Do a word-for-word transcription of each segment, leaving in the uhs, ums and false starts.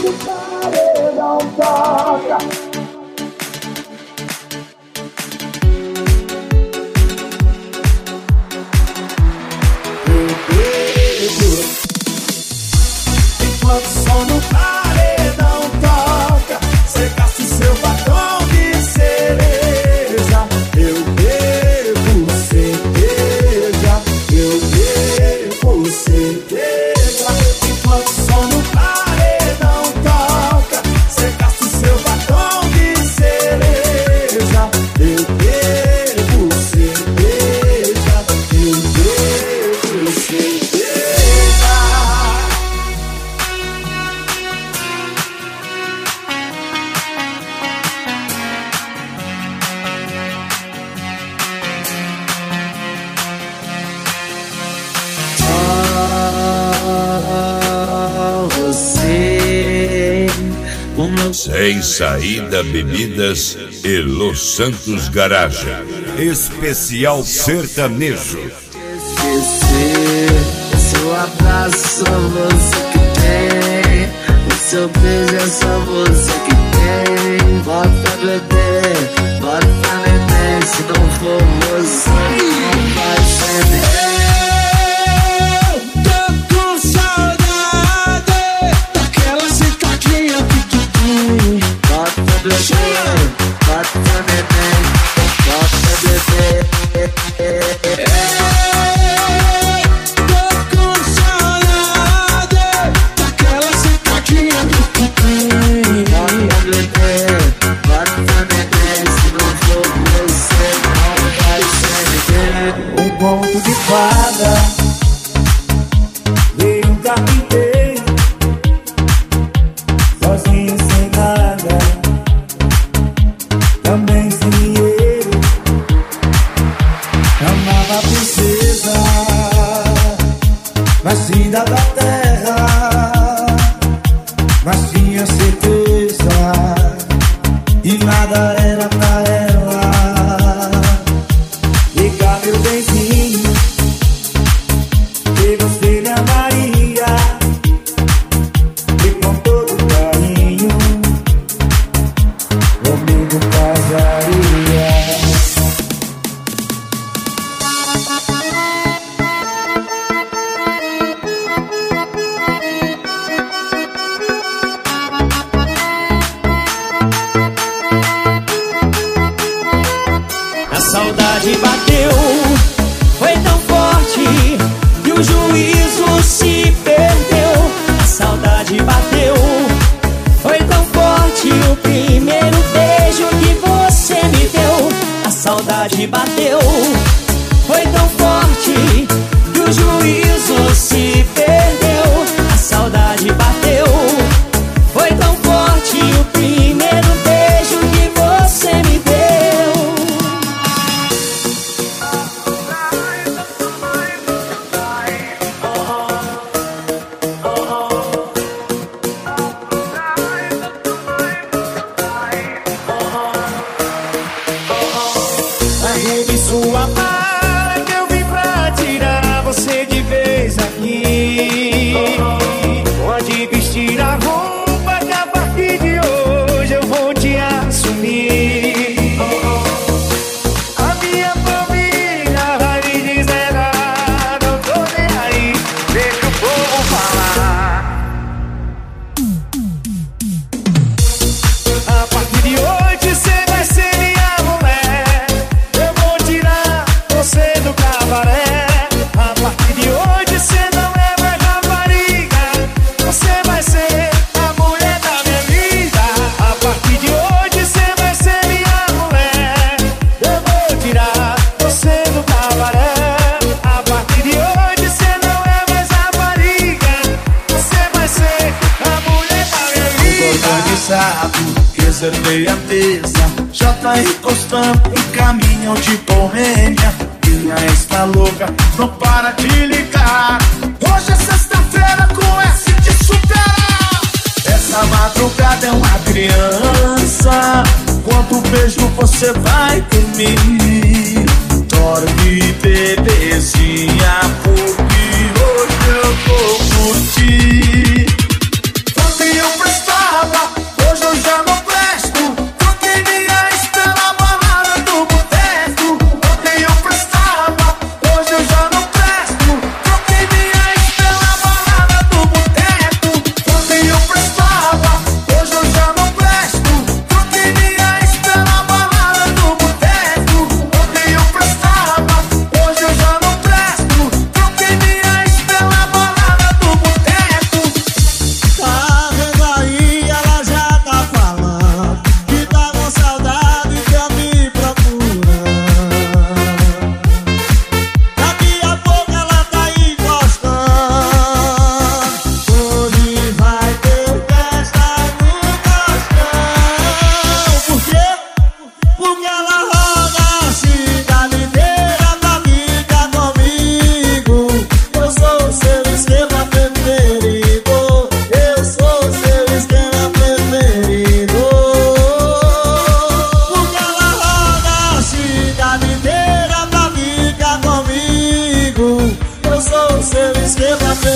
Sem Saída Bebidas e Los Santos Garagem. Especial sertanejo. Esquecer, seu abraço só você que tem, o seu beijo é só você que tem. Bota bebê, bota neném, se não for você, não vai ser ninguém. Bota neném, bota bebê. Tô com saudade daquela sentadinha que tu tem. Bota bebê, bota neném, se não for você, não vai ser ninguém. Um conto de fada, veio um carpinteiro, sozinho sem nada, também sem dinheiro. Amava a princesa, nascida da terra, mas tinha certeza e nada era pra ela. Liga meu benzinho, que você me amaria, e com todo carinho comigo casaria. A saudade bateu, foi tão forte que o juízo se perdeu. A saudade bateu, foi tão forte o primeiro beijo que você me deu. A saudade bateu, foi tão forte que o juízo se perdeu. A saudade bateu, foi tão forte o primeiro beijo que você me deu. Arrume sua mala que eu vim pra tirar você de vez aqui. Pode vestir a roupa que a partir de hoje eu vou te assumir. A minha família vai me dizer nada, não tô nem aí, deixa o povo falar. A partir de hoje cê vai ser minha mulher, eu vou tirar você do cabaré. A partir de hoje cê não é mais rapariga, você vai ser a mulher da minha vida. A partir de hoje cê vai ser minha mulher, eu vou tirar você do cabaré. A partir de hoje cê não é mais rapariga, você vai ser a mulher da minha vida. Organizado, reservei a mesa, já tá encostando em caminhão de Boêmia. Minha está louca, não para de ligar. Hoje é sexta-feira com S de superar. Essa madrugada é uma criança, quanto beijo você vai dormir? Dorme, bebezinha, porque hoje eu vou curtir. Quando eu prestar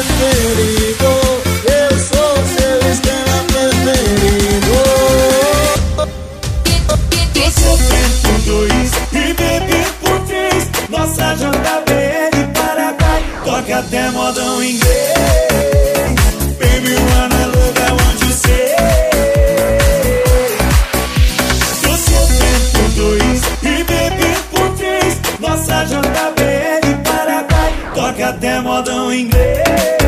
preferido. Eu sou seu estrela preferido. Tô sofrendo dois e bebi por três. Nossa janta verde Paraguai toca até modão inglês. Baby, when I look, I want you say. Tô sofrendo dois e bebi por três. Nossa janta verde Paraguai toca até modão inglês.